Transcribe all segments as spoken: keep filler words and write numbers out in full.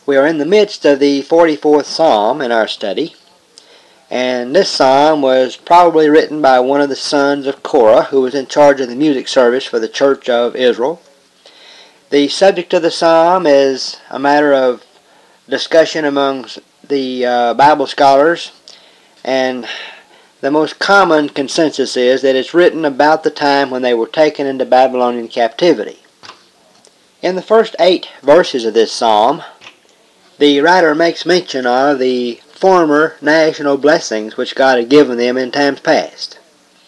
We are in the midst of the forty-fourth Psalm in our study, and this psalm was probably written by one of the sons of Korah, who was in charge of the music service for the Church of Israel. The subject of the psalm is a matter of discussion among the uh, Bible scholars, and the most common consensus is that it's written about the time when they were taken into Babylonian captivity. In the first eight verses of this psalm, the writer makes mention of the former national blessings which God had given them in times past.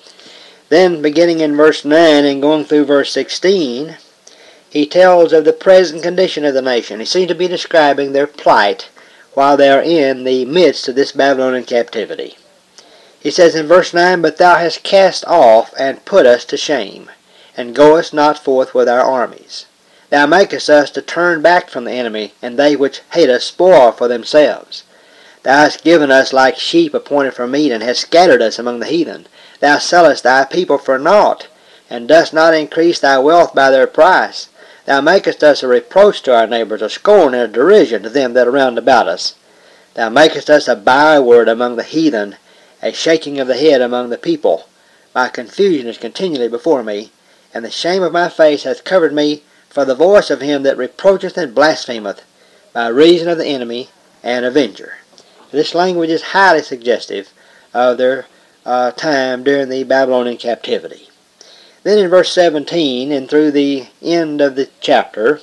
Then, beginning in verse nine and going through verse sixteen, he tells of the present condition of the nation. He seems to be describing their plight while they are in the midst of this Babylonian captivity. He says in verse nine, "But thou hast cast off and put us to shame, and goest not forth with our armies. Thou makest us to turn back from the enemy, and they which hate us spoil for themselves. Thou hast given us like sheep appointed for meat, and hast scattered us among the heathen. Thou sellest thy people for naught, and dost not increase thy wealth by their price. Thou makest us a reproach to our neighbors, a scorn and a derision to them that are round about us. Thou makest us a byword among the heathen, a shaking of the head among the people. My confusion is continually before me, and the shame of my face hath covered me for the voice of him that reproacheth and blasphemeth, by reason of the enemy and avenger." This language is highly suggestive of their uh, time during the Babylonian captivity. Then in verse seventeen and through the end of the chapter,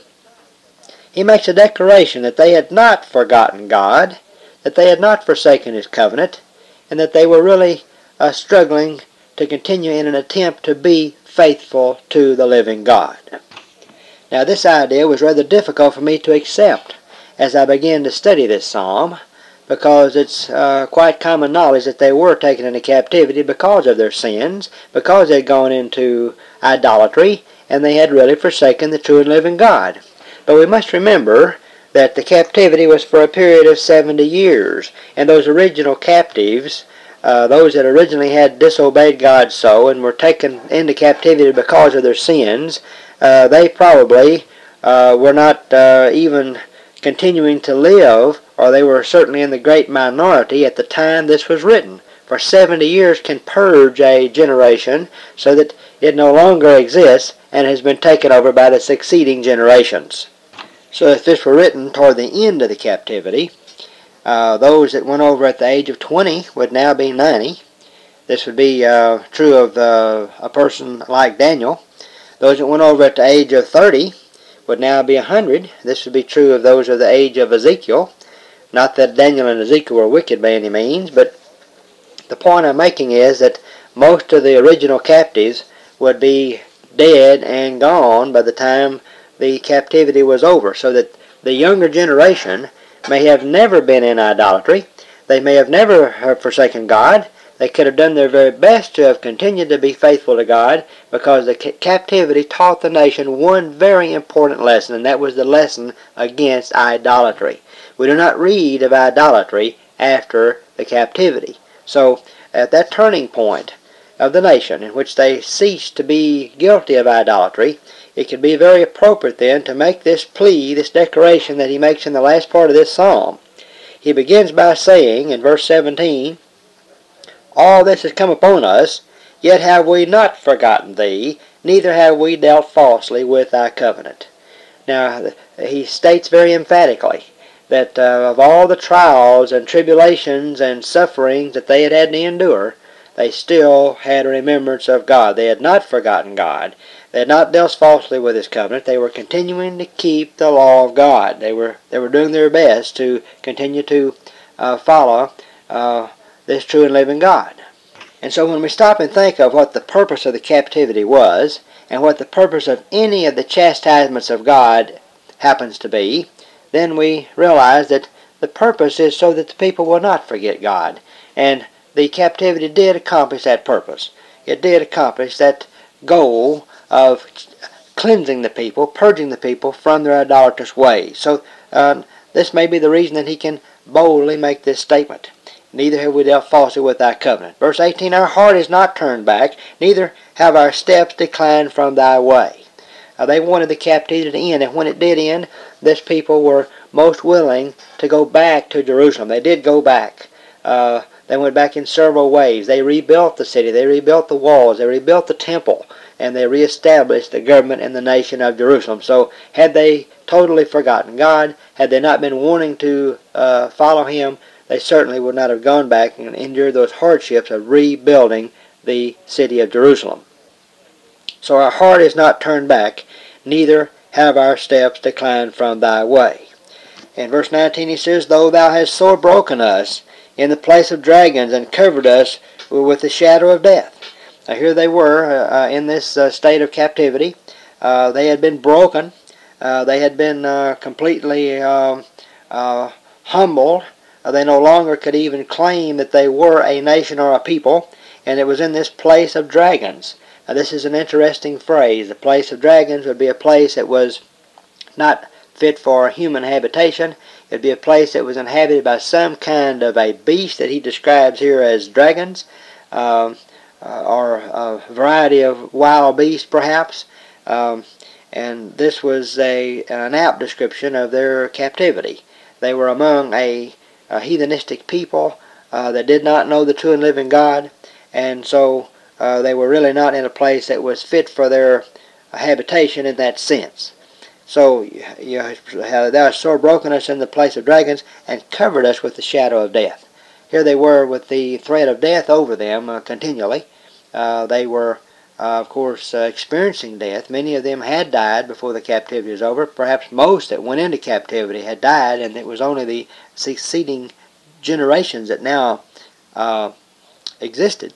he makes a declaration that they had not forgotten God, that they had not forsaken his covenant, and that they were really uh, struggling to continue in an attempt to be faithful to the living God. Now, this idea was rather difficult for me to accept as I began to study this psalm, because it's uh, quite common knowledge that they were taken into captivity because of their sins, because they had gone into idolatry, and they had really forsaken the true and living God. But we must remember that the captivity was for a period of seventy years, and those original captives, uh, those that originally had disobeyed God so and were taken into captivity because of their sins, Uh, they probably uh, were not uh, even continuing to live, or they were certainly in the great minority at the time this was written. For seventy years can purge a generation so that it no longer exists and has been taken over by the succeeding generations. So if this were written toward the end of the captivity, uh, those that went over at the age of twenty would now be ninety. This would be uh, true of uh, a person like Daniel. Those that went over at the age of thirty would now be one hundred. This would be true of those of the age of Ezekiel. Not that Daniel and Ezekiel were wicked by any means, but the point I'm making is that most of the original captives would be dead and gone by the time the captivity was over, so that the younger generation may have never been in idolatry. They may have never have forsaken God. They could have done their very best to have continued to be faithful to God, because the captivity taught the nation one very important lesson, and that was the lesson against idolatry. We do not read of idolatry after the captivity. So at that turning point of the nation in which they ceased to be guilty of idolatry, it could be very appropriate then to make this plea, this declaration that he makes in the last part of this psalm. He begins by saying in verse seventeen, "All this has come upon us, yet have we not forgotten thee, neither have we dealt falsely with thy covenant." Now, he states very emphatically that uh, of all the trials and tribulations and sufferings that they had had to endure, they still had a remembrance of God. They had not forgotten God. They had not dealt falsely with his covenant. They were continuing to keep the law of God. They were, they were doing their best to continue to uh, follow uh, this true and living God. And so when we stop and think of what the purpose of the captivity was, and what the purpose of any of the chastisements of God happens to be, then we realize that the purpose is so that the people will not forget God. And the captivity did accomplish that purpose. It did accomplish that goal of cleansing the people, purging the people from their idolatrous ways. So uh, this may be the reason that he can boldly make this statement. Neither have we dealt falsely with thy covenant. Verse eighteen, "Our heart is not turned back, neither have our steps declined from thy way." Uh, they wanted the captivity to end, and when it did end, this people were most willing to go back to Jerusalem. They did go back. Uh, they went back in several ways. They rebuilt the city. They rebuilt the walls. They rebuilt the temple. And they reestablished the government and the nation of Jerusalem. So had they totally forgotten God, had they not been wanting to uh, follow Him, they certainly would not have gone back and endured those hardships of rebuilding the city of Jerusalem. So our heart is not turned back, neither have our steps declined from thy way. In verse nineteen he says, Though thou hast sore broken us in the place of dragons, and covered us with the shadow of death. Now here they were uh, in this uh, state of captivity. Uh, they had been broken. Uh, they had been uh, completely uh, uh, humbled. Uh, they no longer could even claim that they were a nation or a people. And it was in this place of dragons. Now this is an interesting phrase. The place of dragons would be a place that was not fit for human habitation. It would be a place that was inhabited by some kind of a beast that he describes here as dragons, um, uh, or a variety of wild beasts perhaps. Um, and this was a, an apt description of their captivity. They were among a, a heathenistic people uh, that did not know the true and living God, and so uh, they were really not in a place that was fit for their habitation in that sense. So you have thou hast sore broken us in the place of dragons, and covered us with the shadow of death. Here they were with the threat of death over them uh, continually. Uh, they were, uh, of course, uh, experiencing death. Many of them had died before the captivity was over. Perhaps most that went into captivity had died, and it was only the succeeding generations that now uh, existed.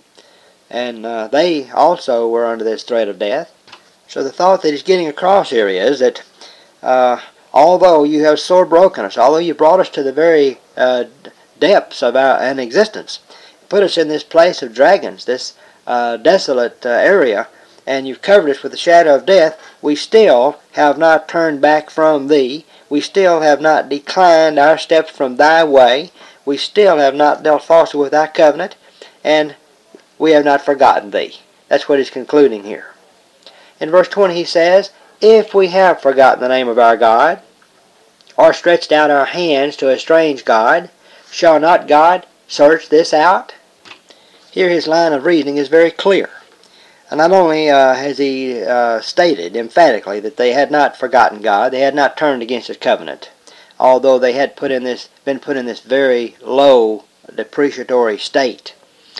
And uh, they also were under this threat of death. So the thought that he's getting across here is that Uh, although you have sore broken us, although you brought us to the very uh, depths of our an existence, put us in this place of dragons, this uh, desolate uh, area, and you've covered us with the shadow of death, we still have not turned back from thee. We still have not declined our steps from thy way. We still have not dealt falsely with thy covenant, and we have not forgotten thee. That's what he's concluding here. In verse twenty he says, If we have forgotten the name of our God, or stretched out our hands to a strange God, shall not God search this out? Here his line of reasoning is very clear. And not only uh, has he uh, stated emphatically that they had not forgotten God, they had not turned against his covenant, although they had put in this, been put in this very low depreciatory state.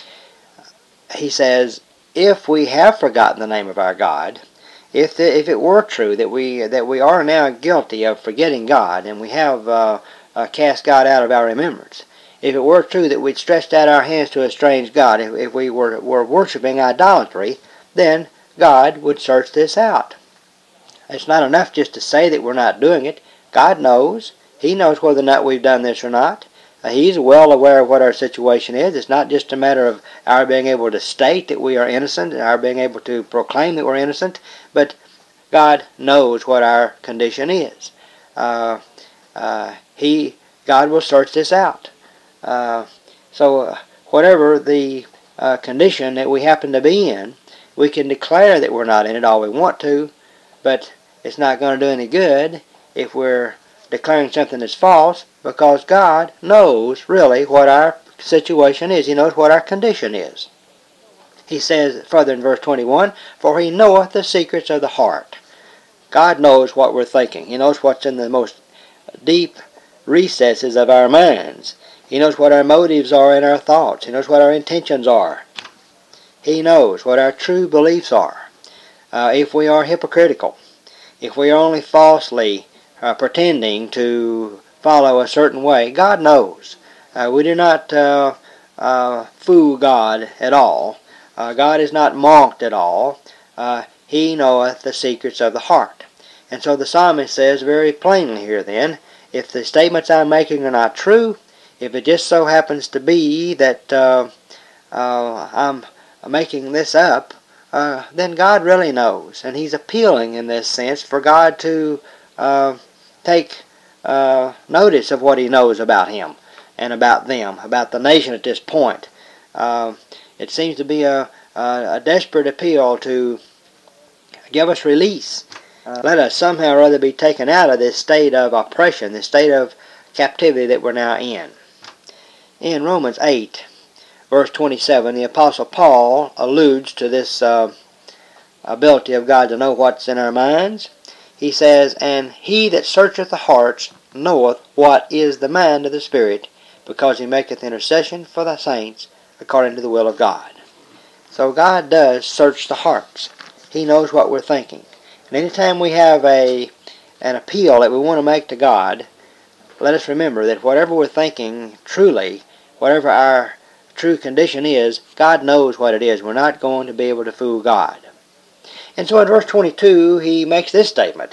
He says, if we have forgotten the name of our God, If the, if it were true that we that we are now guilty of forgetting God, and we have uh, uh, cast God out of our remembrance, if it were true that we'd stretched out our hands to a strange God, if, if we were, were worshiping idolatry, then God would search this out. It's not enough just to say that we're not doing it. God knows. He knows whether or not we've done this or not. Uh, he's well aware of what our situation is. It's not just a matter of our being able to state that we are innocent, and our being able to proclaim that we're innocent, but God knows what our condition is. Uh, uh, he, God will search this out. Uh, so uh, whatever the uh, condition that we happen to be in, we can declare that we're not in it all we want to, but it's not going to do any good if we're declaring something that's false, because God knows really what our situation is. He knows what our condition is. He says further in verse twenty-one, For he knoweth the secrets of the heart. God knows what we're thinking. He knows what's in the most deep recesses of our minds. He knows what our motives are in our thoughts. He knows what our intentions are. He knows what our true beliefs are. Uh, if we are hypocritical, if we are only falsely uh, pretending to follow a certain way, God knows. Uh, we do not uh, uh, fool God at all. Uh, God is not mocked at all. Uh, he knoweth the secrets of the heart. And so the psalmist says very plainly here then, if the statements I'm making are not true, if it just so happens to be that uh, uh, I'm making this up, uh, then God really knows. And he's appealing in this sense for God to uh, take uh, notice of what he knows about him and about them, about the nation at this point. Uh, it seems to be a, a, a desperate appeal to give us release Uh, let us somehow or other be taken out of this state of oppression, this state of captivity that we're now in. In Romans eight, verse twenty-seven, the Apostle Paul alludes to this uh, ability of God to know what's in our minds. He says, "And he that searcheth the hearts knoweth what is the mind of the Spirit, because he maketh intercession for the saints according to the will of God." So God does search the hearts. He knows what we're thinking. And anytime we have a an appeal that we want to make to God, let us remember that whatever we're thinking truly, whatever our true condition is, God knows what it is. We're not going to be able to fool God. And so in verse twenty-two, he makes this statement,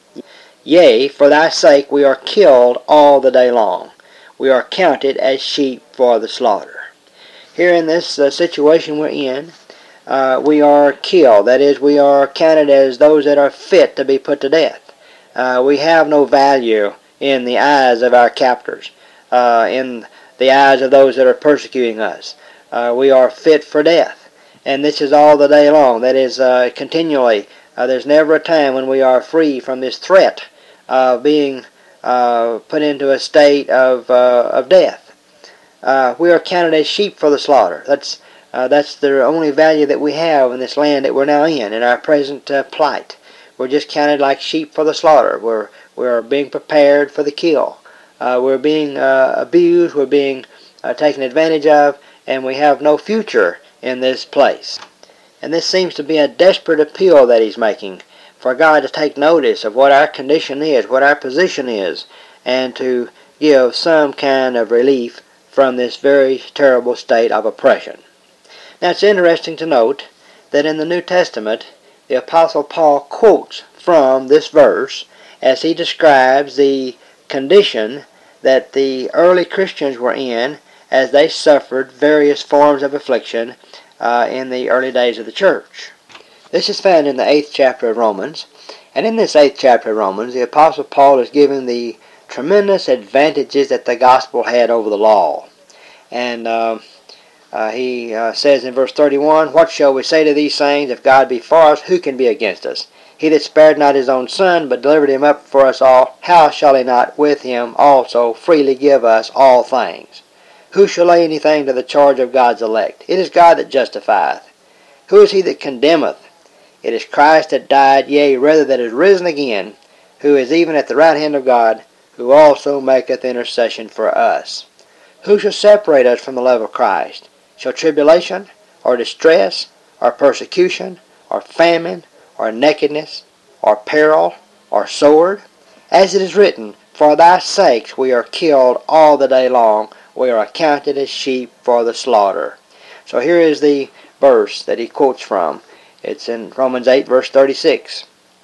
"Yea, for thy sake we are killed all the day long. We are counted as sheep for the slaughter." Here in this uh, situation we're in, uh, we are killed. That is, we are counted as those that are fit to be put to death. Uh, we have no value in the eyes of our captors, uh, in the eyes of those that are persecuting us. Uh, we are fit for death. And this is all the day long. That is, uh, continually. Uh, there's never a time when we are free from this threat of being uh, put into a state of, uh, of death. Uh, we are counted as sheep for the slaughter. That's uh, that's the only value that we have in this land that we're now in, in our present uh, plight. We're just counted like sheep for the slaughter. We're we're being prepared for the kill. Uh, we're being uh, abused. We're being uh, taken advantage of, and we have no future in this place. And this seems to be a desperate appeal that he's making for God to take notice of what our condition is, what our position is, and to give some kind of relief from this very terrible state of oppression. Now it's interesting to note that in the New Testament, the Apostle Paul quotes from this verse as he describes the condition that the early Christians were in as they suffered various forms of affliction uh, in the early days of the church. This is found in the eighth chapter of Romans, and in this eighth chapter of Romans, the Apostle Paul is giving the tremendous advantages that the gospel had over the law. And uh, uh, he uh, says in verse thirty-one, "What shall we say to these things? If God be for us, who can be against us? He that spared not his own son, but delivered him up for us all, how shall he not with him also freely give us all things? Who shall lay anything to the charge of God's elect? It is God that justifieth. Who is he that condemneth? It is Christ that died, yea, rather that is risen again, who is even at the right hand of God, who also maketh intercession for us. Who shall separate us from the love of Christ? Shall tribulation, or distress, or persecution, or famine, or nakedness, or peril, or sword? As it is written, For thy sakes we are killed all the day long. We are accounted as sheep for the slaughter." So here is the verse that he quotes from. It's in Romans eight, verse thirty-six.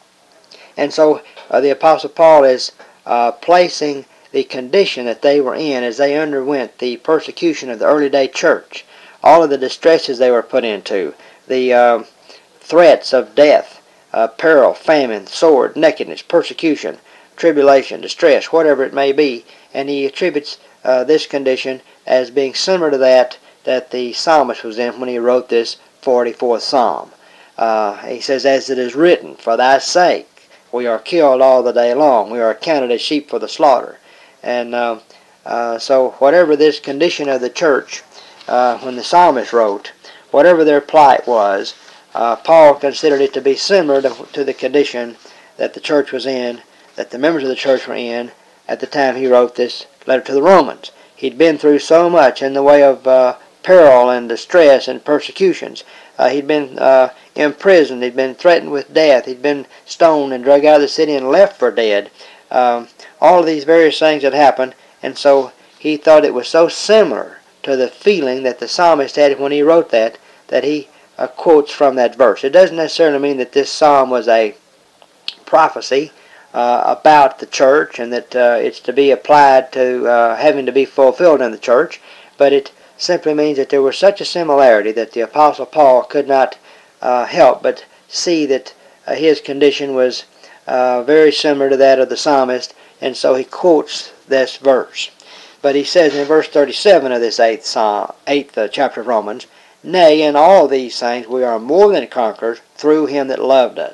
And so uh, the Apostle Paul is uh, placing the condition that they were in as they underwent the persecution of the early day church, all of the distresses they were put into, the uh, threats of death, uh, peril, famine, sword, nakedness, persecution, tribulation, distress, whatever it may be, and he attributes uh, this condition as being similar to that that the psalmist was in when he wrote this forty-fourth Psalm. Uh, he says, "As it is written, for thy sake we are killed all the day long. We are accounted as sheep for the slaughter." And uh, uh, so whatever this condition of the church, uh, when the psalmist wrote, whatever their plight was, uh, Paul considered it to be similar to, to the condition that the church was in, that the members of the church were in at the time he wrote this letter to the Romans. He'd been through so much in the way of uh, peril and distress and persecutions. Uh, he'd been uh, imprisoned. He'd been threatened with death. He'd been stoned and dragged out of the city and left for dead. Um, all of these various things had happened, and so he thought it was so similar to the feeling that the psalmist had when he wrote that, that he uh, quotes from that verse. It doesn't necessarily mean that this psalm was a prophecy uh, about the church and that uh, it's to be applied to uh, having to be fulfilled in the church, but it simply means that there was such a similarity that the Apostle Paul could not uh, help but see that uh, his condition was uh, very similar to that of the psalmist, and so he quotes this verse. But he says in verse thirty-seven of this eighth, psalm, eighth uh, chapter of Romans, "Nay, in all these things we are more than conquerors through him that loved us.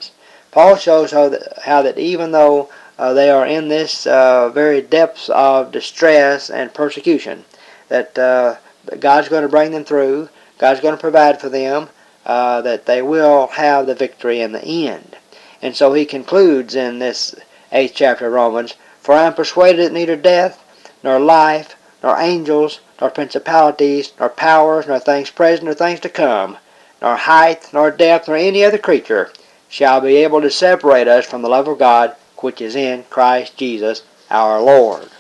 Paul shows how that, how that even though uh, they are in this uh, very depths of distress and persecution, that uh, God's going to bring them through, God's going to provide for them, uh, that they will have the victory in the end. And so he concludes in this eighth chapter of Romans, "For I am persuaded that neither death, nor life, nor angels, nor principalities, nor powers, nor things present, nor things to come, nor height, nor depth, nor any other creature shall be able to separate us from the love of God, which is in Christ Jesus our Lord."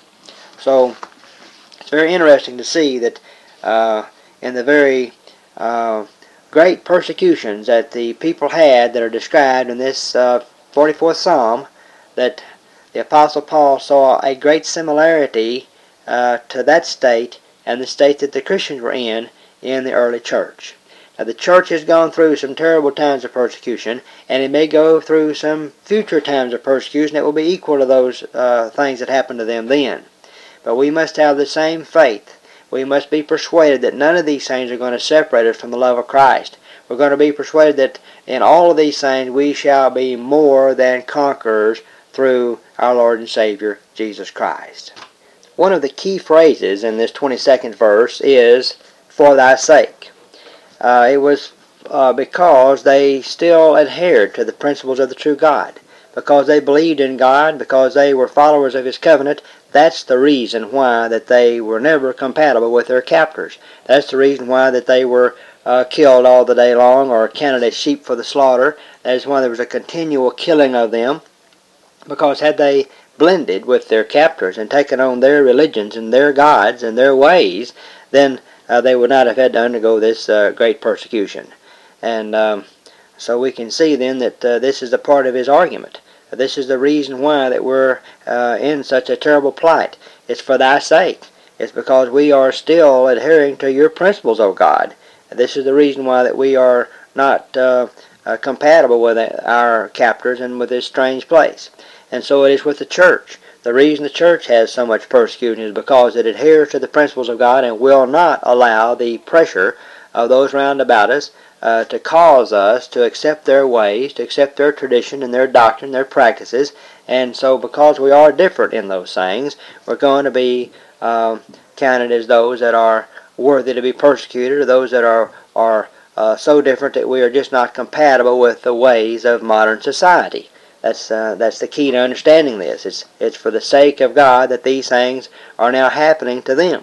So it's very interesting to see that uh, in the very uh, great persecutions that the people had that are described in this uh, forty-fourth Psalm, that the Apostle Paul saw a great similarity uh, to that state and the state that the Christians were in in the early church. Now, the church has gone through some terrible times of persecution, and it may go through some future times of persecution that will be equal to those uh, things that happened to them then. But we must have the same faith. We must be persuaded that none of these things are going to separate us from the love of Christ. We're going to be persuaded that in all of these things we shall be more than conquerors through our Lord and Savior, Jesus Christ. One of the key phrases in this twenty-second verse is, "for thy sake." Uh, it was uh, because they still adhered to the principles of the true God. Because they believed in God, because they were followers of His covenant, that's the reason why that they were never compatible with their captors. That's the reason why that they were uh, killed all the day long or counted as sheep for the slaughter. That is why there was a continual killing of them. Because had they blended with their captors and taken on their religions and their gods and their ways, then uh, they would not have had to undergo this uh, great persecution. And um, so we can see then that uh, this is a part of his argument. This is the reason why that we're uh, in such a terrible plight. It's for thy sake. It's because we are still adhering to your principles, O God. This is the reason why that we are not uh, uh, compatible with our captors and with this strange place. And so it is with the church. The reason the church has so much persecution is because it adheres to the principles of God and will not allow the pressure of those round about us uh, to cause us to accept their ways, to accept their tradition and their doctrine, their practices. And so because we are different in those things, we're going to be uh, counted as those that are worthy to be persecuted, or those that are, are uh, so different that we are just not compatible with the ways of modern society. That's uh, that's the key to understanding this. It's it's for the sake of God that these things are now happening to them.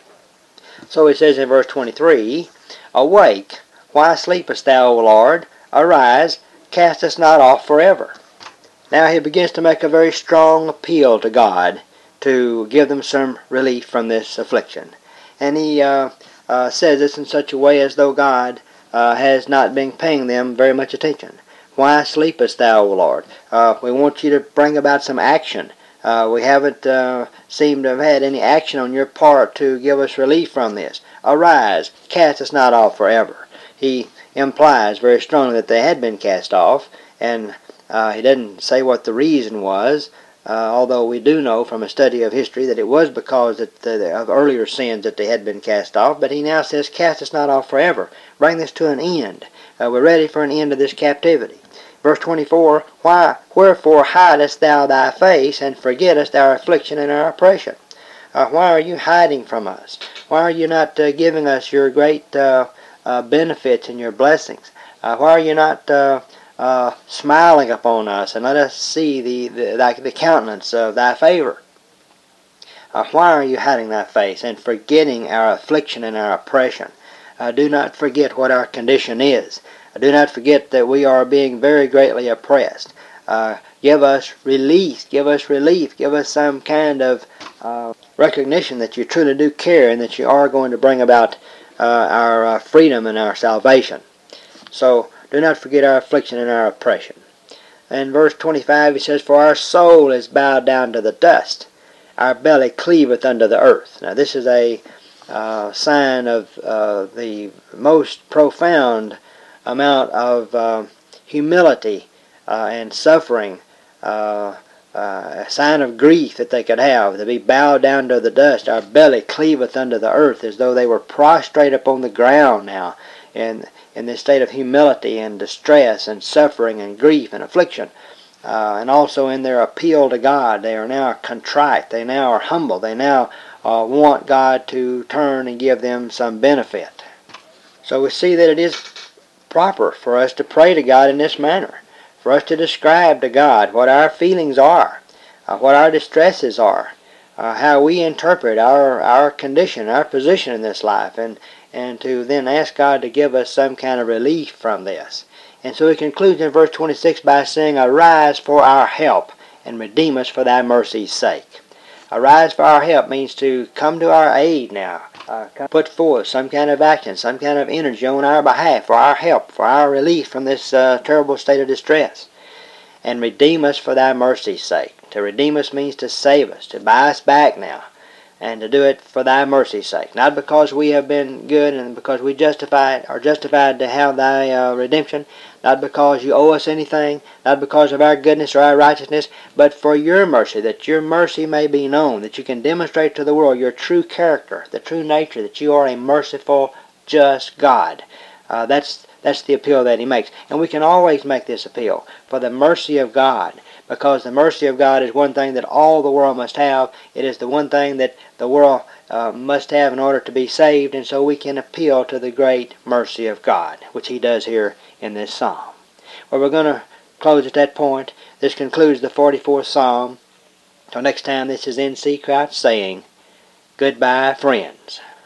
So it says in verse twenty-three, "Awake, why sleepest thou, O Lord? Arise, cast us not off forever." Now he begins to make a very strong appeal to God to give them some relief from this affliction. And he uh, uh, says this in such a way as though God uh, has not been paying them very much attention. "Why sleepest thou, O Lord?" Uh, we want you to bring about some action. Uh, we haven't uh, seemed to have had any action on your part to give us relief from this. Arise, cast us not off forever. He implies very strongly that they had been cast off, and uh, he doesn't say what the reason was, uh, although we do know from a study of history that it was because that the, of earlier sins that they had been cast off. But he now says, cast us not off forever. Bring this to an end. Uh, we're ready for an end of this captivity. Verse twenty-four, "Why, wherefore hidest thou thy face, and forgettest our affliction and our oppression?" Uh, why are you hiding from us? Why are you not uh, giving us your great uh, uh, benefits and your blessings? Uh, why are you not uh, uh, smiling upon us and let us see the, the, the, the countenance of thy favor? Uh, why are you hiding thy face and forgetting our affliction and our oppression? Uh, do not forget what our condition is. Do not forget that we are being very greatly oppressed. Uh, give us release, give us relief, give us some kind of uh, recognition that you truly do care and that you are going to bring about uh, our uh, freedom and our salvation. So do not forget our affliction and our oppression. In verse twenty-five he says, "For our soul is bowed down to the dust, our belly cleaveth unto the earth." Now this is a uh, sign of uh, the most profound amount of uh, humility uh, and suffering, uh, uh, a sign of grief that they could have, to be bowed down to the dust. Our belly cleaveth unto the earth, as though they were prostrate upon the ground now in, in this state of humility and distress and suffering and grief and affliction. Uh, and also in their appeal to God, they are now contrite, they now are humble, they now uh, want God to turn and give them some benefit. So we see that it is proper for us to pray to God in this manner, for us to describe to God what our feelings are, uh, what our distresses are, uh, how we interpret our, our condition, our position in this life, and, and to then ask God to give us some kind of relief from this. And so he concludes in verse twenty-six by saying, "Arise for our help, and redeem us for thy mercy's sake." Arise for our help means to come to our aid now. Uh, put forth some kind of action, some kind of energy on our behalf for our help, for our relief from this uh, terrible state of distress. And redeem us for thy mercy's sake. To redeem us means to save us, to buy us back now, and to do it for thy mercy's sake. Not because we have been good and because we justified are justified to have thy uh, redemption, not because you owe us anything, not because of our goodness or our righteousness, but for your mercy, that your mercy may be known, that you can demonstrate to the world your true character, the true nature, that you are a merciful, just God. Uh, that's that's the appeal that he makes. And we can always make this appeal for the mercy of God, because the mercy of God is one thing that all the world must have. It is the one thing that the world uh, must have in order to be saved, and so we can appeal to the great mercy of God, which he does here in this psalm. Well, we're going to close at that point. This concludes the forty-fourth Psalm. Till next time, this is N C Crouch saying, goodbye, friends.